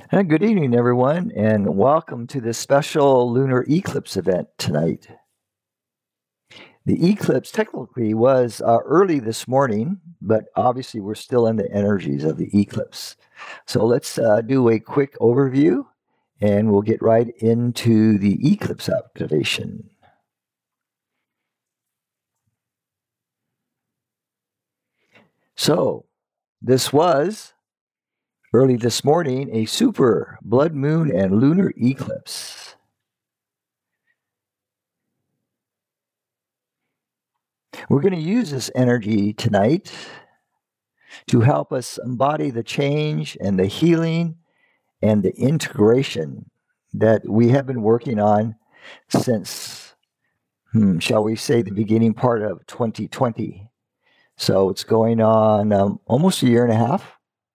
Good evening, everyone, and welcome to this special lunar eclipse event tonight. The eclipse technically was early this morning, but obviously we're still in the energies of the eclipse. So let's do a quick overview, and we'll get right into the eclipse activation. So this was early this morning a super blood moon and lunar eclipse. We're going to use this energy tonight to help us embody the change and the healing and the integration that we have been working on since, shall we say, the beginning part of 2020. So it's going on almost a year and a half.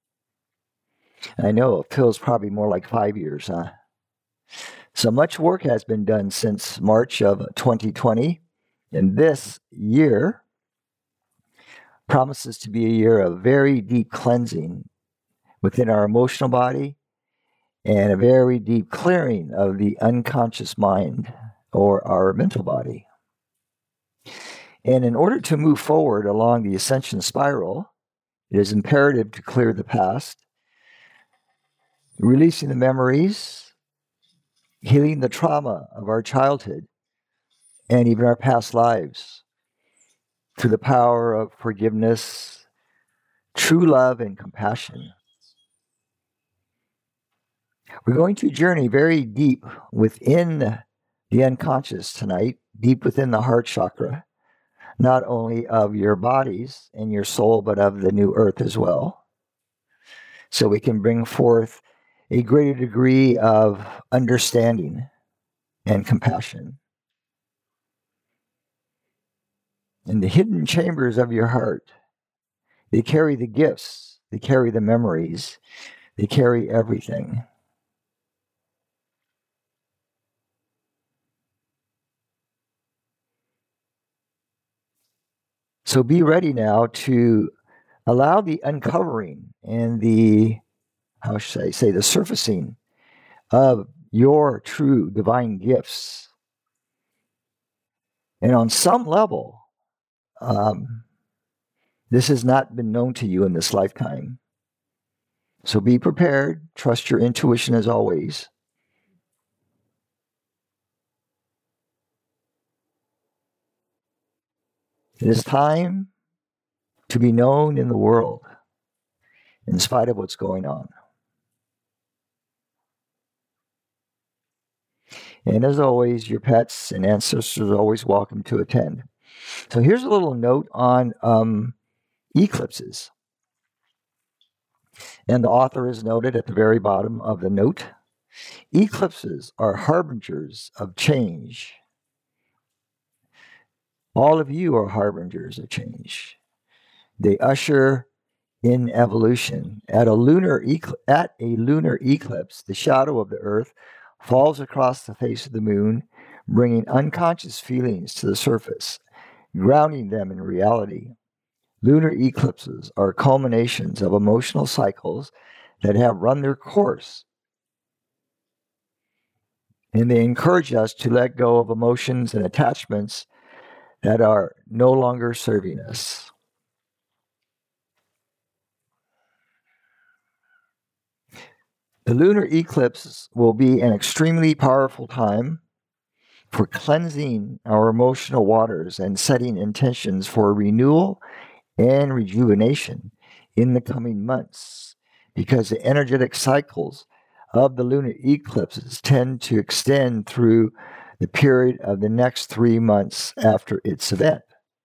I know it feels probably more like 5 years, huh? So much work has been done since March of 2020. And this year promises to be a year of very deep cleansing within our emotional body and a very deep clearing of the unconscious mind or our mental body. And in order to move forward along the ascension spiral, it is imperative to clear the past, releasing the memories, healing the trauma of our childhood, and even our past lives through the power of forgiveness, true love, and compassion. We're going to journey very deep within the unconscious tonight, deep within the heart chakra, not only of your bodies and your soul, but of the new earth as well. So we can bring forth a greater degree of understanding and compassion. In the hidden chambers of your heart, they carry the gifts, they carry the memories, they carry everything. So be ready now to allow the uncovering and the, how should I say, the surfacing of your true divine gifts. And on some level, this has not been known to you in this lifetime. So be prepared. Trust your intuition as always. It is time to be known in the world, in spite of what's going on. And as always, your pets and ancestors are always welcome to attend. So here's a little note on eclipses. And the author is noted at the very bottom of the note. Eclipses are harbingers of change. All of you are harbingers of change. They usher in evolution. At a lunar eclipse, the shadow of the earth falls across the face of the moon, bringing unconscious feelings to the surface, grounding them in reality. Lunar eclipses are culminations of emotional cycles that have run their course. And they encourage us to let go of emotions and attachments that are no longer serving us. The lunar eclipse will be an extremely powerful time for cleansing our emotional waters and setting intentions for renewal and rejuvenation in the coming months, because the energetic cycles of the lunar eclipses tend to extend through the period of the next 3 months after its event.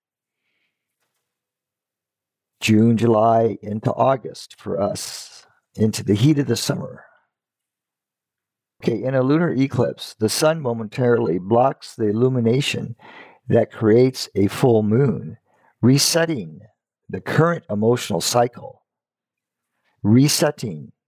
June, July, into August for us, into the heat of the summer. Okay, in a lunar eclipse, the sun momentarily blocks the illumination that creates a full moon, resetting the current emotional cycle, and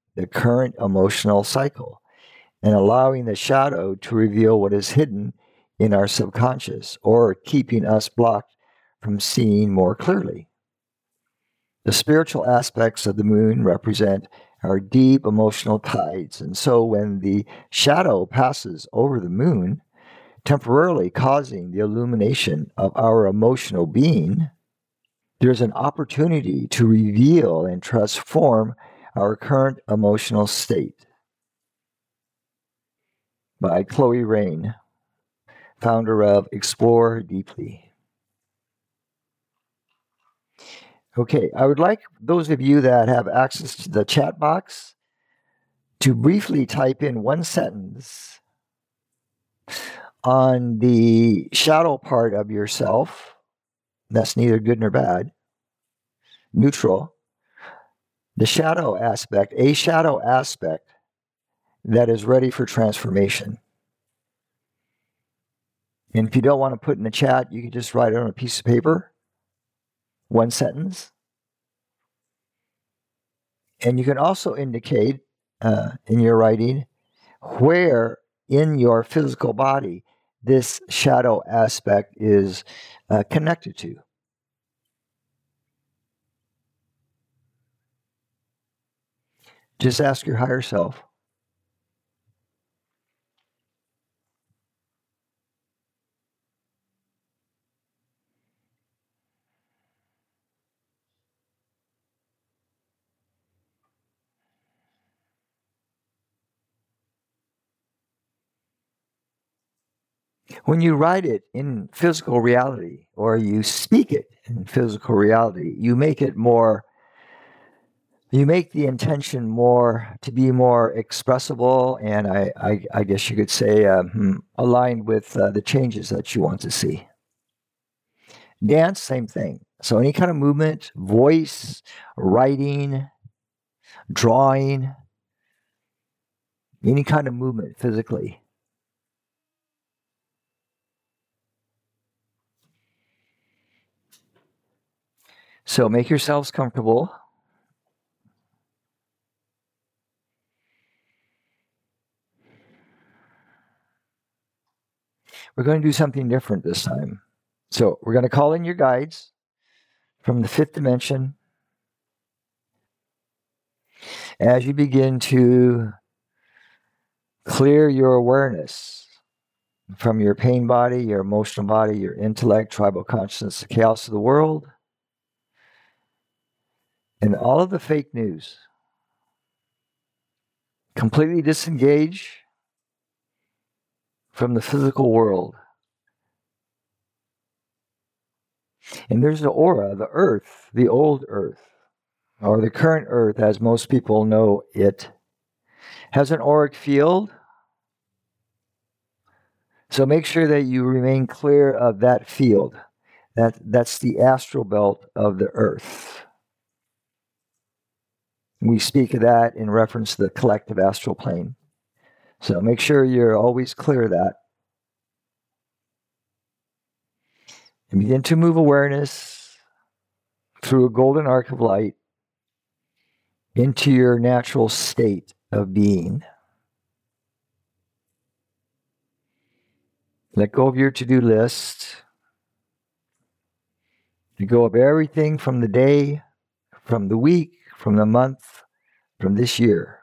allowing the shadow to reveal what is hidden in our subconscious, or keeping us blocked from seeing more clearly. The spiritual aspects of the moon represent our deep emotional tides. And so when the shadow passes over the moon, temporarily causing the illumination of our emotional being, there's an opportunity to reveal and transform our current emotional state. By Chloe Rain, founder of Explore Deeply. Okay, I would like those of you that have access to the chat box to briefly type in one sentence on the shadow part of yourself. That's neither good nor bad. Neutral. The shadow aspect, a shadow aspect that is ready for transformation. And if you don't want to put in the chat, you can just write it on a piece of paper, one sentence. And you can also indicate in your writing where in your physical body this shadow aspect is connected to. Just ask your higher self. When you write it in physical reality or you speak it in physical reality, you make it more, you make the intention more to be more expressible and I guess you could say aligned with the changes that you want to see. Dance, same thing. So any kind of movement, voice, writing, drawing, any kind of movement physically. So make yourselves comfortable. We're going to do something different this time. So we're going to call in your guides from the fifth dimension as you begin to clear your awareness from your pain body, your emotional body, your intellect, tribal consciousness, the chaos of the world, and all of the fake news. Completely disengage from the physical world. And there's the aura, the earth, the old earth, or the current earth as most people know it, has an auric field. So make sure that you remain clear of that field. That's the astral belt of the earth. We speak of that in reference to the collective astral plane. So make sure you're always clear of that. And begin to move awareness through a golden arc of light into your natural state of being. Let go of your to-do list. Let go of everything from the day, from the week, from the month, from this year,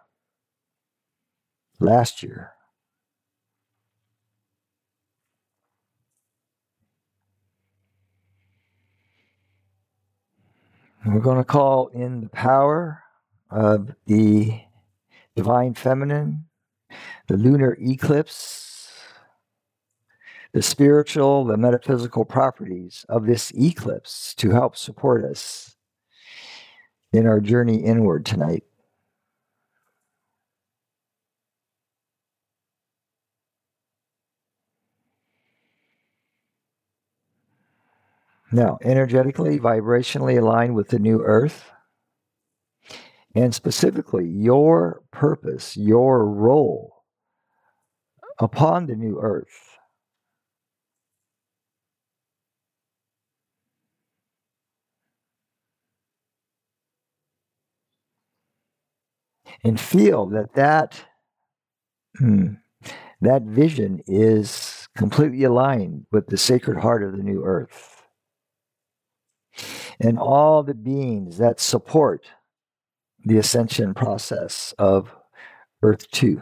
last year. And we're going to call in the power of the divine feminine, the lunar eclipse, the spiritual, the metaphysical properties of this eclipse to help support us in our journey inward tonight. Now, energetically, vibrationally aligned with the new earth, and specifically your purpose, your role upon the new earth. And feel that vision is completely aligned with the sacred heart of the new earth. And all the beings that support the ascension process of Earth 2.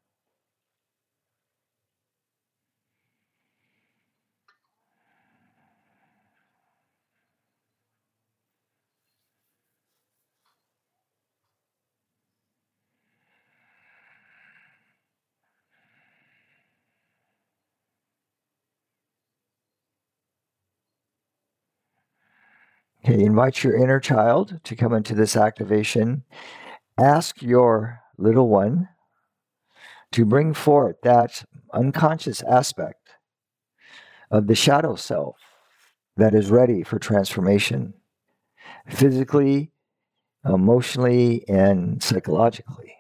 Okay, invite your inner child to come into this activation. Ask your little one to bring forth that unconscious aspect of the shadow self that is ready for transformation, physically, emotionally, and psychologically.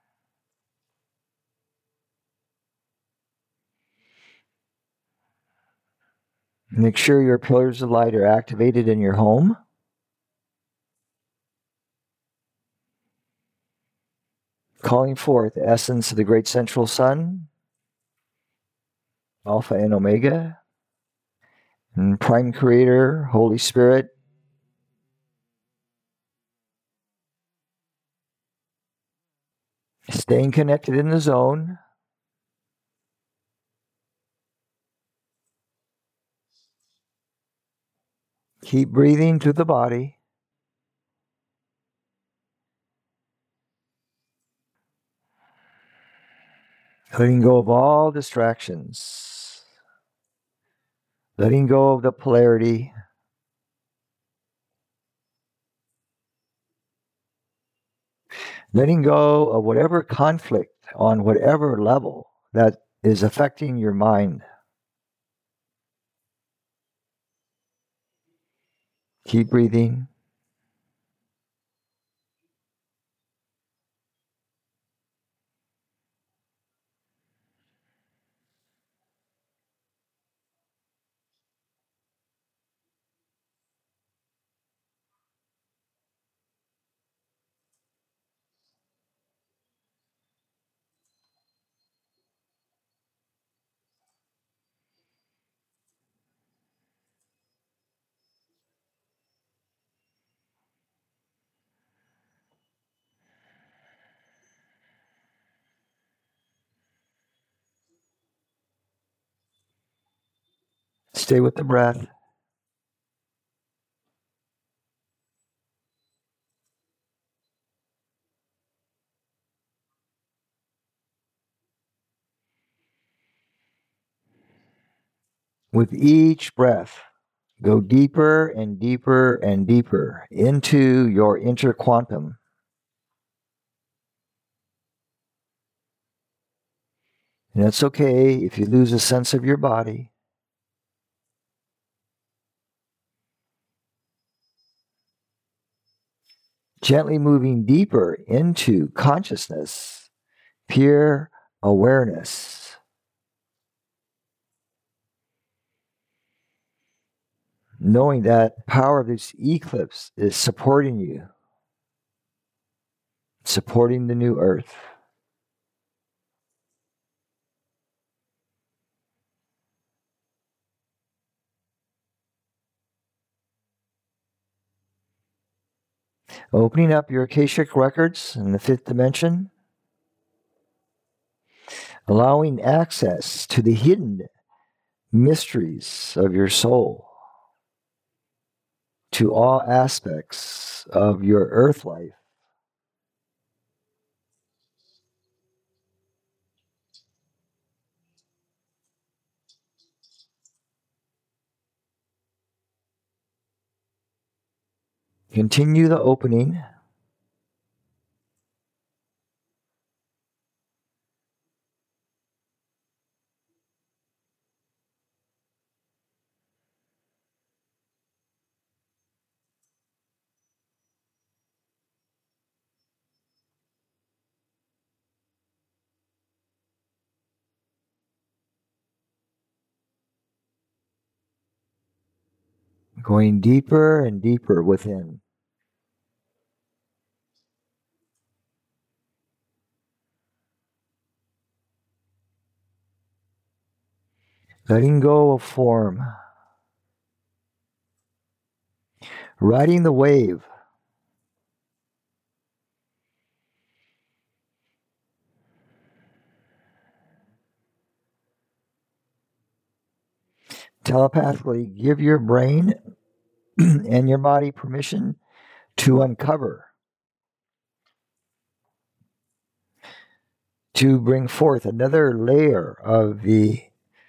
Make sure your pillars of light are activated in your home. Calling forth the essence of the great central sun, Alpha and Omega, and Prime Creator, Holy Spirit. Staying connected in the zone. Keep breathing through the body. Letting go of all distractions. Letting go of the polarity. Letting go of whatever conflict on whatever level that is affecting your mind. Keep breathing. Stay with the breath. With each breath, go deeper and deeper and deeper into your interquantum. And it's okay if you lose a sense of your body. Gently moving deeper into consciousness, pure awareness. Knowing that power of this eclipse is supporting you, supporting the new earth. Opening up your Akashic records in the fifth dimension, allowing access to the hidden mysteries of your soul, to all aspects of your earth life. Continue the opening. Going deeper and deeper within. Letting go of form. Riding the wave. telepathically give your brain and your body permission to uncover, to bring forth another layer of the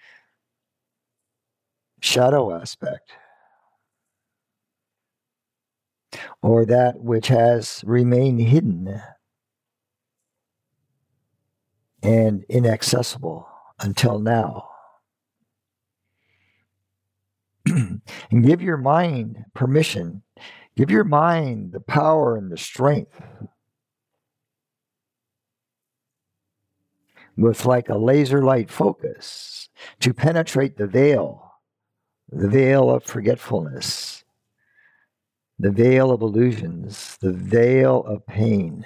shadow aspect, or that which has remained hidden and inaccessible until now. And give your mind permission, give your mind the power and the strength, with like a laser light focus, to penetrate the veil of forgetfulness, the veil of illusions, the veil of pain.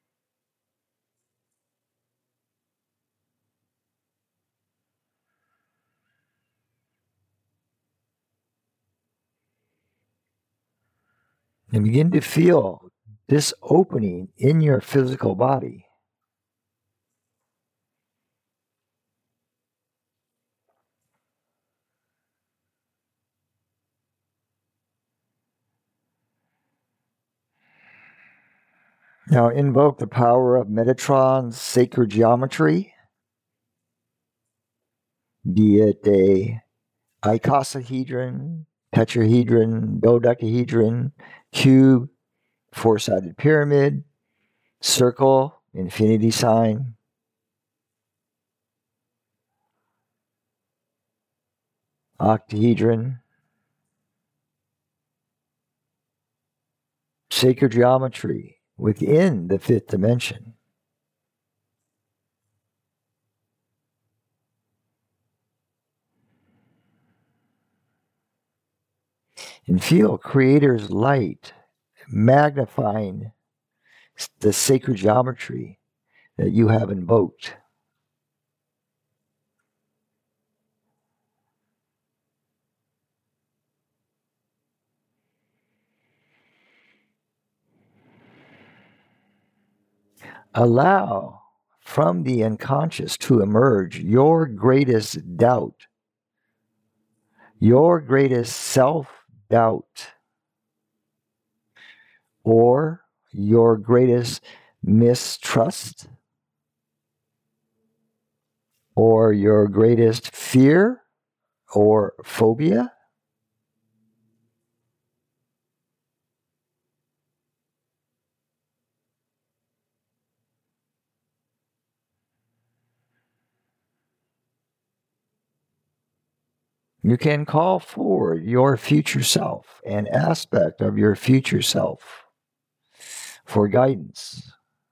And begin to feel this opening in your physical body. Now invoke the power of Metatron's sacred geometry, be it a icosahedron, tetrahedron, dodecahedron, cube, four-sided pyramid, circle, infinity sign, octahedron, sacred geometry within the fifth dimension. And feel Creator's light magnifying the sacred geometry that you have invoked. Allow from the unconscious to emerge your greatest doubt, your greatest self-doubt, or your greatest mistrust, or your greatest fear or phobia. You can call forward your future self, an aspect of your future self, for guidance.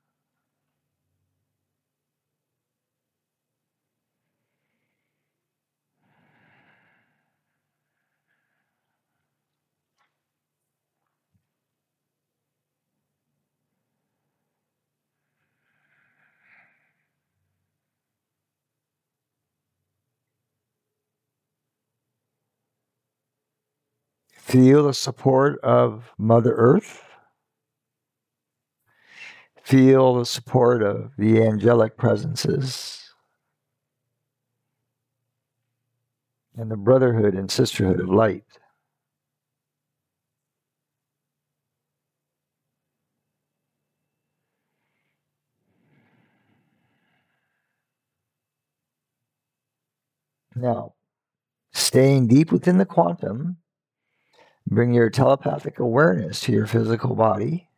Feel the support of Mother Earth. Feel the support of the angelic presences and the brotherhood and sisterhood of light. Now, staying deep within the quantum, bring your telepathic awareness to your physical body,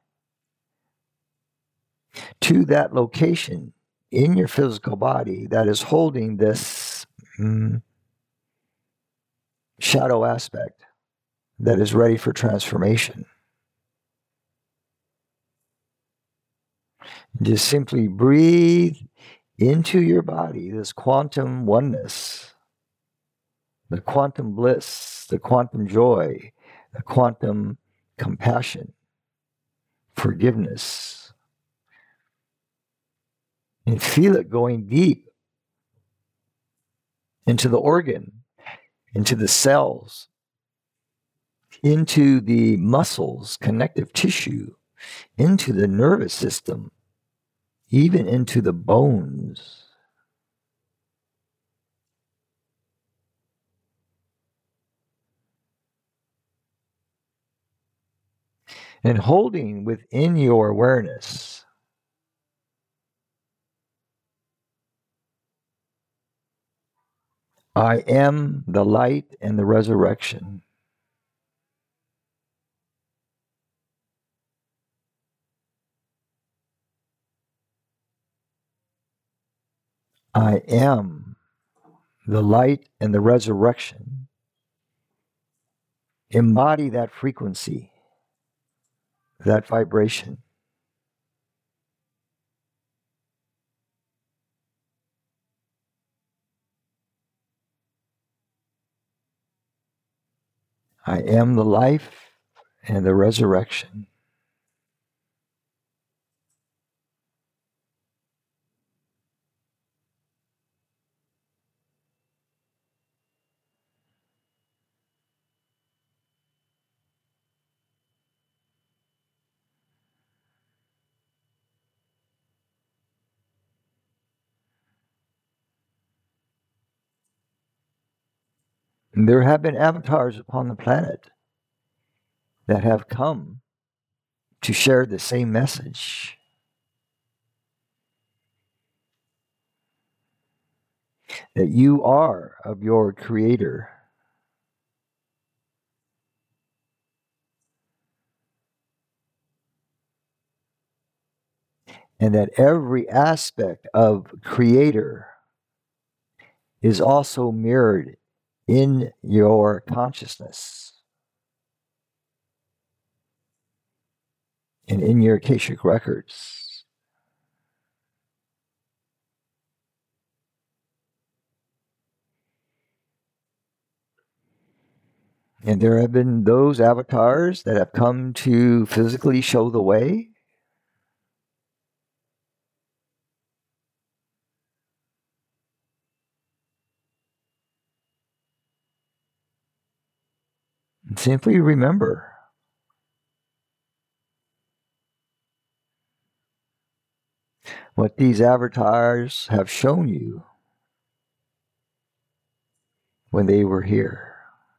to that location in your physical body that is holding this shadow aspect that is ready for transformation. Just simply breathe into your body this quantum oneness, the quantum bliss, the quantum joy, the quantum compassion, forgiveness. And feel it going deep into the organ, into the cells, into the muscles, connective tissue, into the nervous system, even into the bones. and holding within your awareness I am the light and the resurrection. I am the light and the resurrection. Embody that frequency, that vibration. I am the life and the resurrection. And there have been avatars upon the planet that have come to share the same message. That you are of your Creator. And that every aspect of Creator is also mirrored in your consciousness and in your Akashic records. And there have been those avatars that have come to physically show the way. And simply remember what these avatars have shown you when they were here.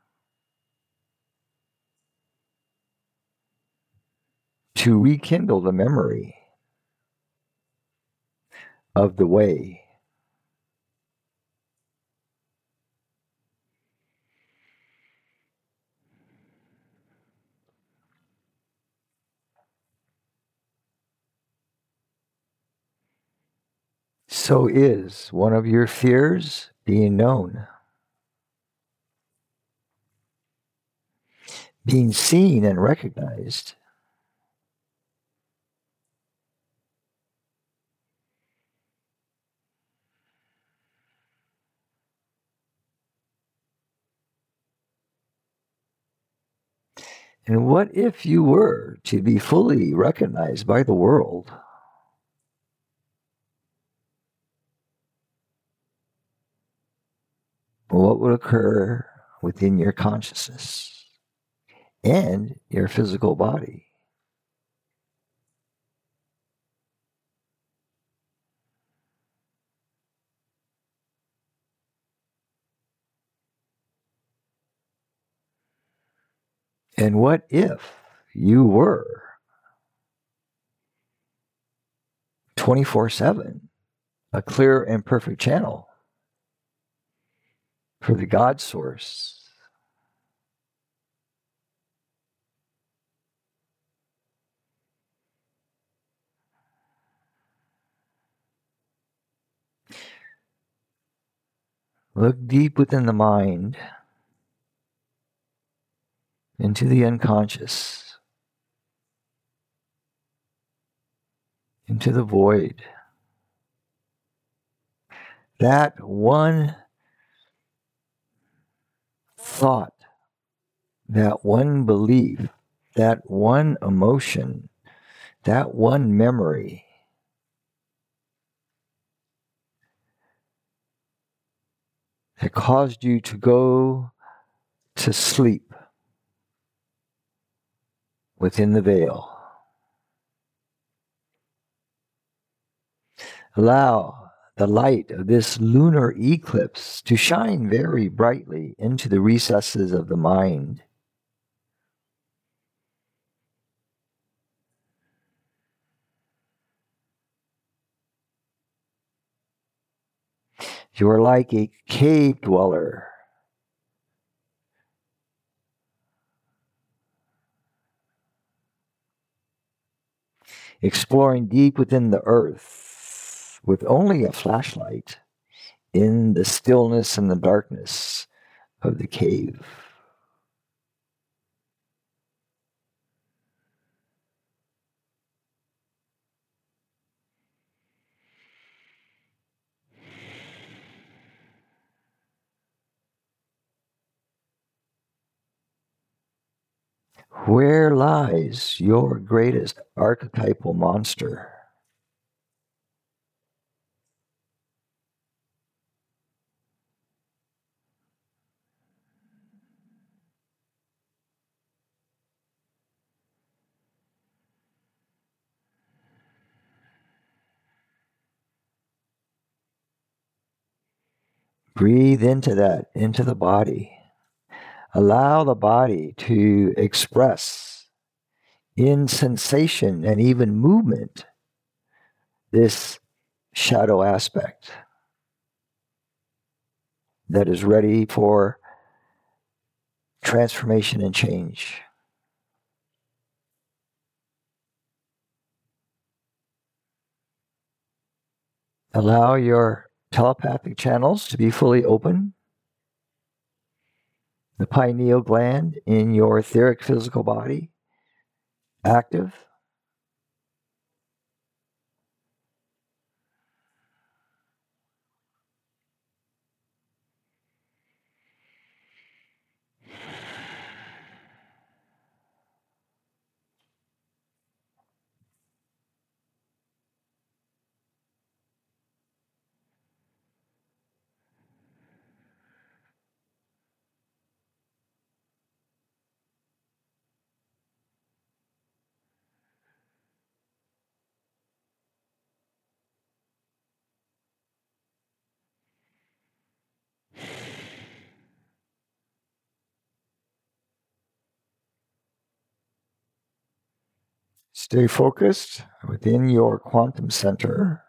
To rekindle the memory of the way. So is one of your fears being known, being seen and recognized. And what if you were to be fully recognized by the world? What would occur within your consciousness and your physical body? And what if you were 24/7 a clear and perfect channel for the God source? Look deep within the mind, into the unconscious, into the void. That one thought, that one belief, that one emotion, that one memory that caused you to go to sleep within the veil. Allow the light of this lunar eclipse to shine very brightly into the recesses of the mind. You are like a cave dweller. Exploring deep within the earth with only a flashlight in the stillness and the darkness of the cave. Where lies your greatest archetypal monster? Breathe into that, into the body. Allow the body to express in sensation and even movement this shadow aspect that is ready for transformation and change. Allow your telepathic channels to be fully open. The pineal gland in your etheric physical body active. Stay focused within your quantum center.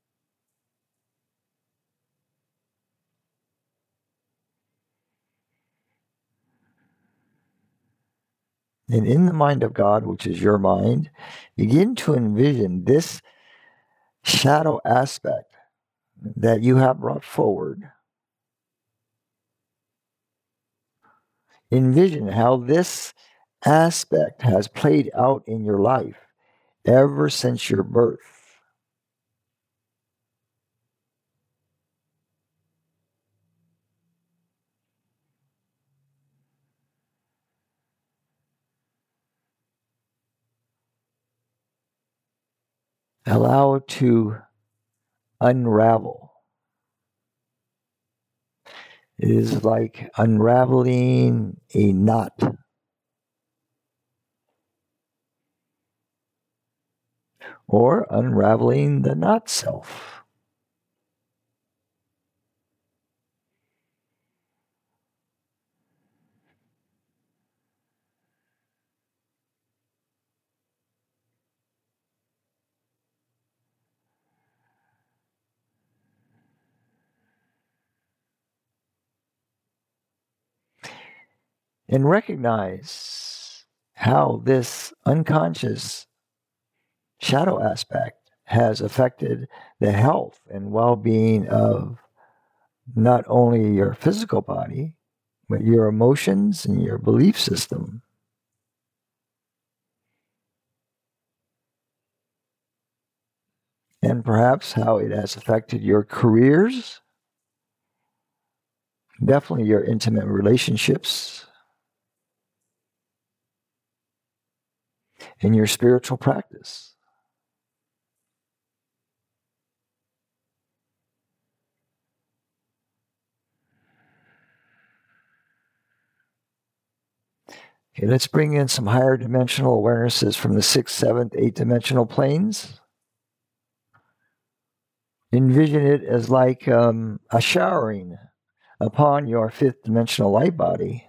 And in the mind of God, which is your mind, begin to envision this shadow aspect that you have brought forward. Envision how this aspect has played out in your life ever since your birth. Allow it to unravel. It is like unraveling a knot. Or unraveling the not self. And recognize how this unconscious shadow aspect has affected the health and well-being of not only your physical body, but your emotions and your belief system. And perhaps how it has affected your careers, definitely your intimate relationships, and your spiritual practice. Okay, let's bring in some higher dimensional awarenesses from the 6th, 7th, 8th dimensional planes. Envision it as like a showering upon your 5th dimensional light body.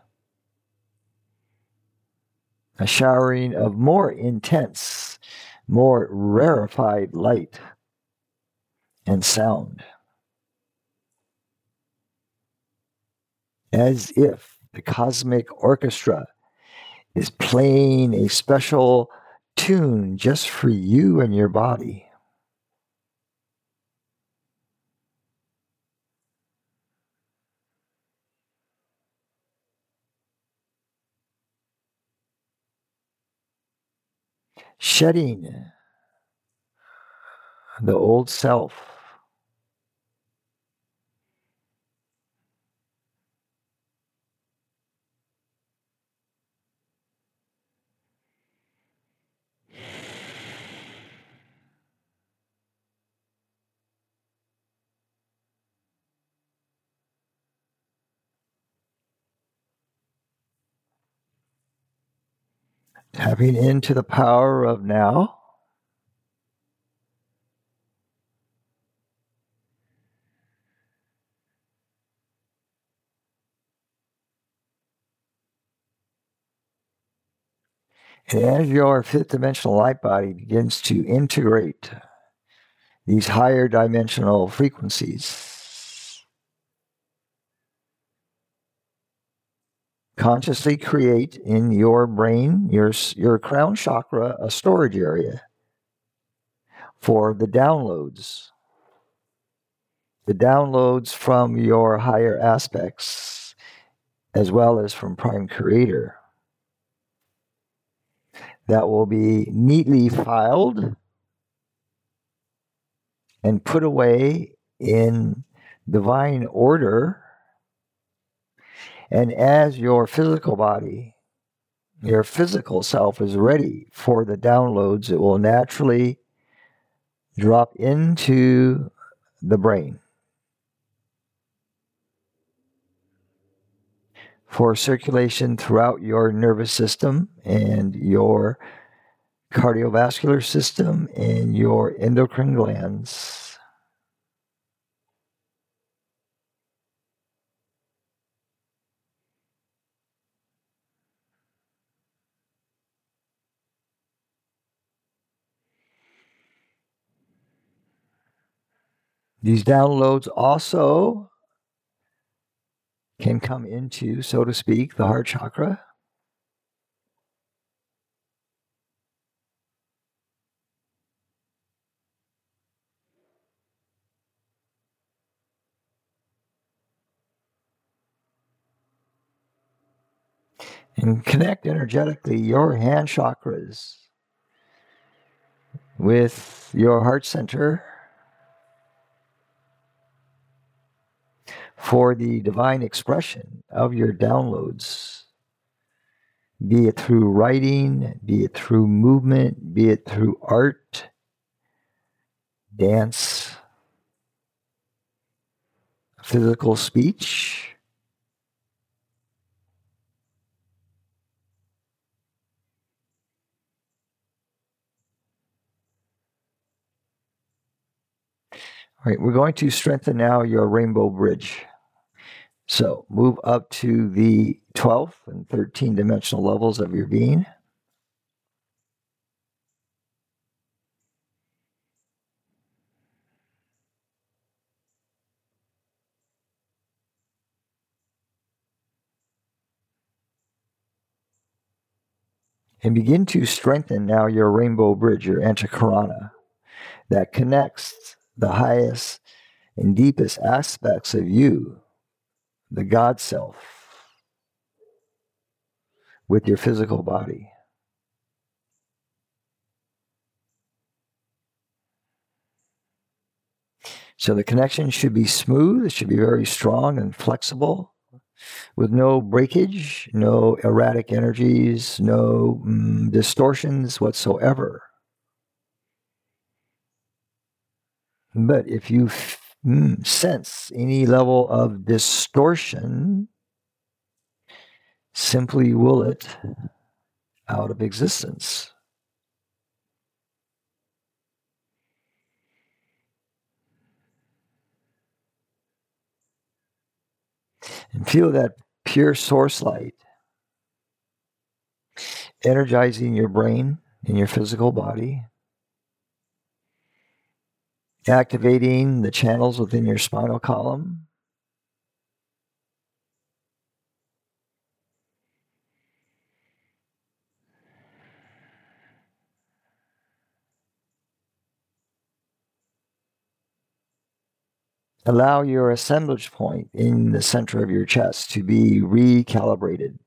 A showering of more intense, more rarefied light and sound. as if the cosmic orchestra is playing a special tune just for you and your body. Shedding the old self. Tapping into the power of now. And as your fifth dimensional light body begins to integrate these higher dimensional frequencies, consciously create in your brain, your crown chakra, a storage area for the downloads from your higher aspects, as well as from Prime Creator, that will be neatly filed and put away in divine order. And as your physical body, your physical self is ready for the downloads, it will naturally drop into the brain for circulation throughout your nervous system and your cardiovascular system and your endocrine glands. These downloads also can come into, so to speak, the heart chakra. And connect energetically your hand chakras with your heart center for the divine expression of your downloads, be it through writing, be it through movement, be it through art, dance, physical speech. All right, we're going to strengthen now your rainbow bridge. So move up to the 12th and 13 dimensional levels of your being. And begin to strengthen now your rainbow bridge, your Antakarana, that connects the highest and deepest aspects of you, the God self, with your physical body. So the connection should be smooth, it should be very strong and flexible, with no breakage, no erratic energies, no distortions whatsoever. But if you sense any level of distortion, simply will it out of existence. And feel that pure source light energizing your brain and your physical body, activating the channels within your spinal column, Allow your assemblage point in the center of your chest to be recalibrated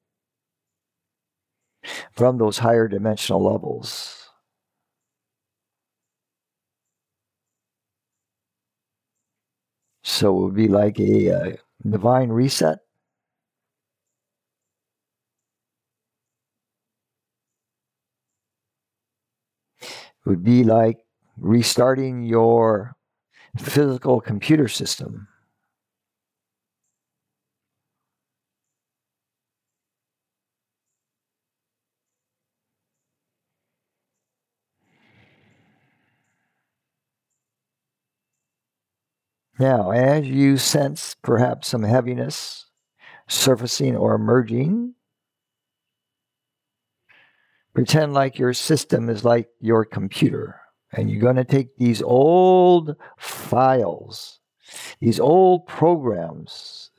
from those higher dimensional levels. So it would be like a divine reset. It would be like restarting your physical computer system. Now, as you sense perhaps some heaviness surfacing or emerging, pretend like your system is like your computer, and you're going to take these old files, these old programs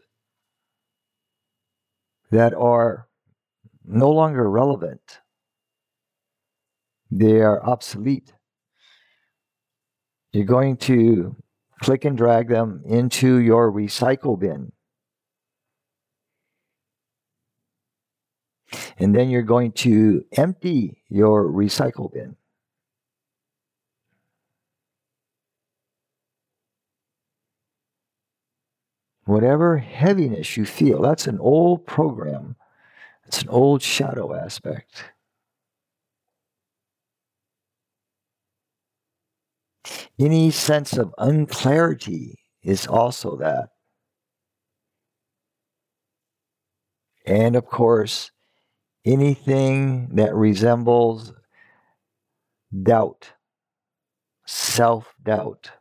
that are no longer relevant. They are obsolete. You're going to click and drag them into your recycle bin. And then you're going to empty your recycle bin. Whatever heaviness you feel, that's an old program. It's an old shadow aspect. Any sense of unclarity is also that. And of course, anything that resembles doubt, self-doubt.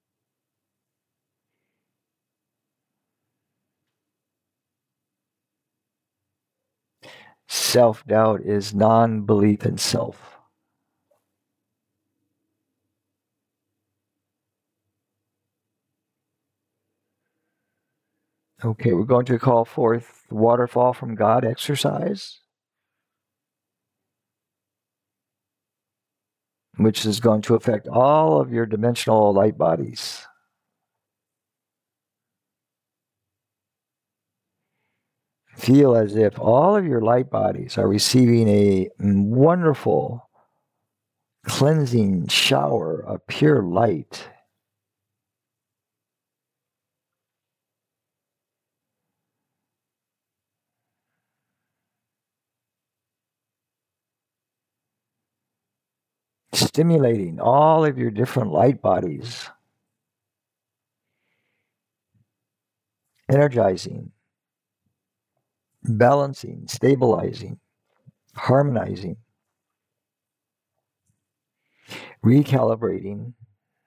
Self-doubt is non-belief in self. Okay, we're going to call forth Waterfall from God exercise, which is going to affect all of your dimensional light bodies. Feel as if all of your light bodies are receiving a wonderful cleansing shower of pure light. Stimulating all of your different light bodies. Energizing, balancing, stabilizing, harmonizing, recalibrating,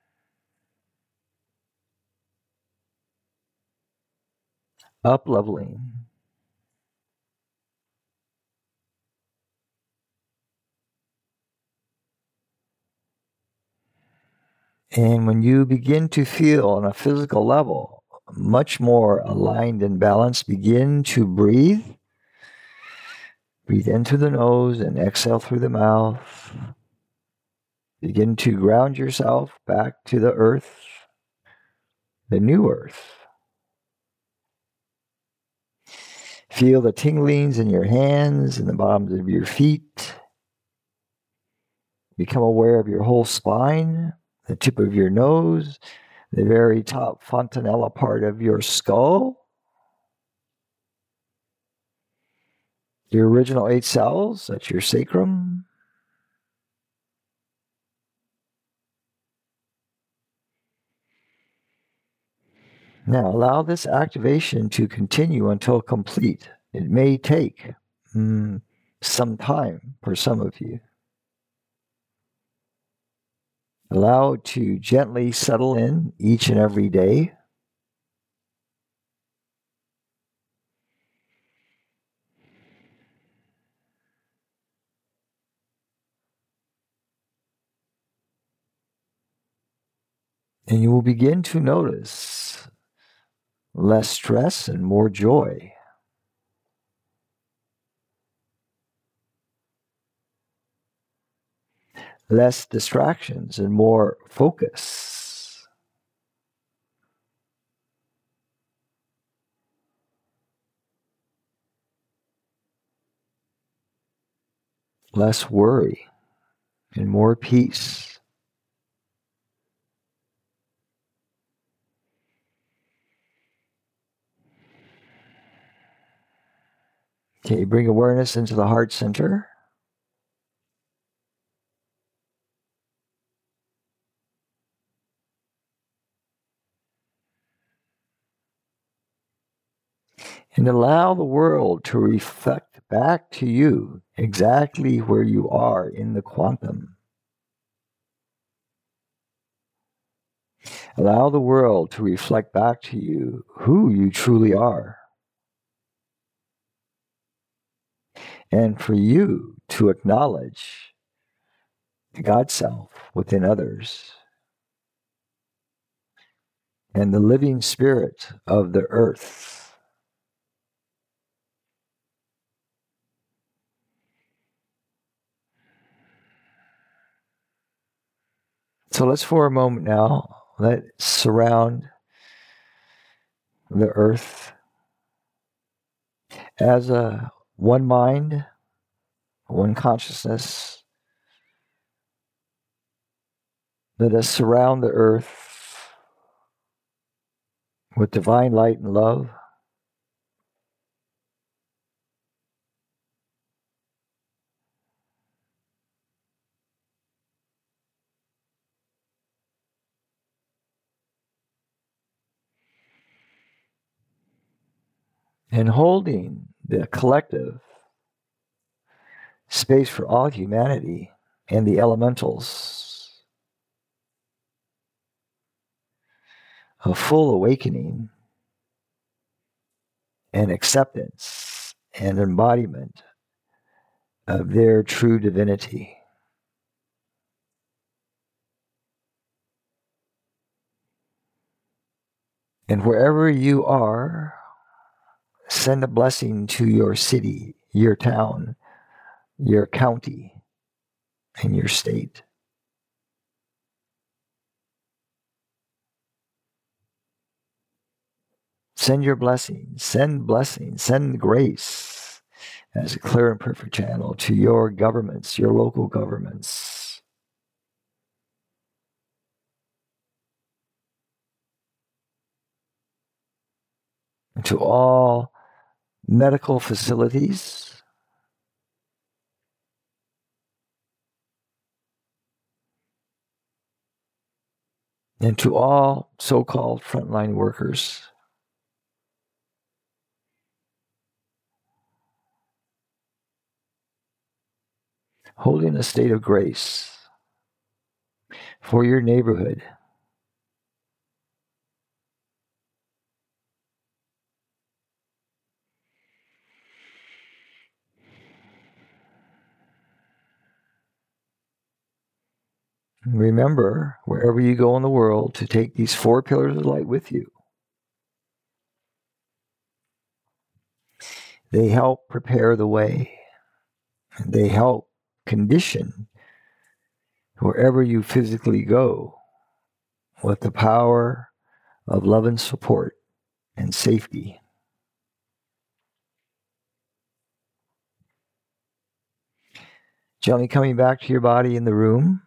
up-leveling. And when you begin to feel on a physical level much more aligned and balanced, begin to breathe. Breathe into the nose and exhale through the mouth. Begin to ground yourself back to the earth, the new earth. Feel the tinglings in your hands and the bottoms of your feet. Become aware of your whole spine, the tip of your nose, the very top fontanella part of your skull, your original 8 cells, that's your sacrum. Now allow this activation to continue until complete. It may take some time for some of you. Allow it to gently settle in each and every day. And you will begin to notice less stress and more joy. Less distractions and more focus. less worry, and more peace. Okay, bring awareness into the heart center. And allow the world to reflect back to you exactly where you are in the quantum. Allow the world to reflect back to you who you truly are. And for you to acknowledge the God self within others and the living spirit of the earth. So let's for a moment now, let surround the earth as a one mind, one consciousness. Let us surround the earth with divine light and love. And holding the collective space for all humanity and the elementals, a full awakening and acceptance and embodiment of their true divinity. And wherever you are, send a blessing to your city, your town, your county, and your state. Send your blessings, send grace as a clear and perfect channel to your governments, your local governments. And to all medical facilities, and to all so-called frontline workers. Holding a state of grace for your neighborhood. Remember, wherever you go in the world, to take these 4 pillars of light with you. They help prepare the way. They help condition wherever you physically go with the power of love and support and safety. Gently coming back to your body in the room.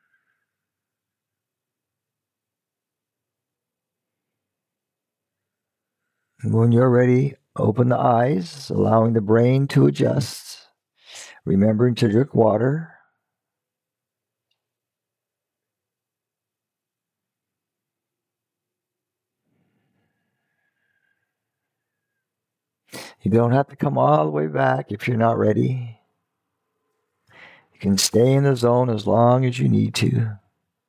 When you're ready, open the eyes, allowing the brain to adjust, remembering to drink water. You don't have to come all the way back if you're not ready. You can stay in the zone as long as you need to.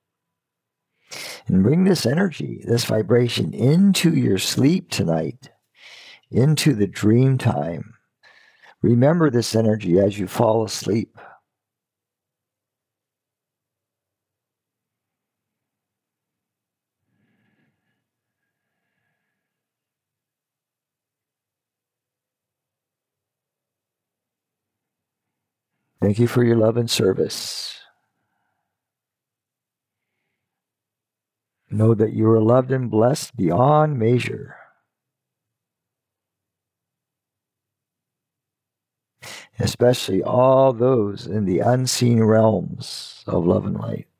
And bring this energy, this vibration into your sleep tonight, into the dream time. Remember this energy as you fall asleep. Thank you for your love and service. Know that you are loved and blessed beyond measure. especially all those in the unseen realms of love and light.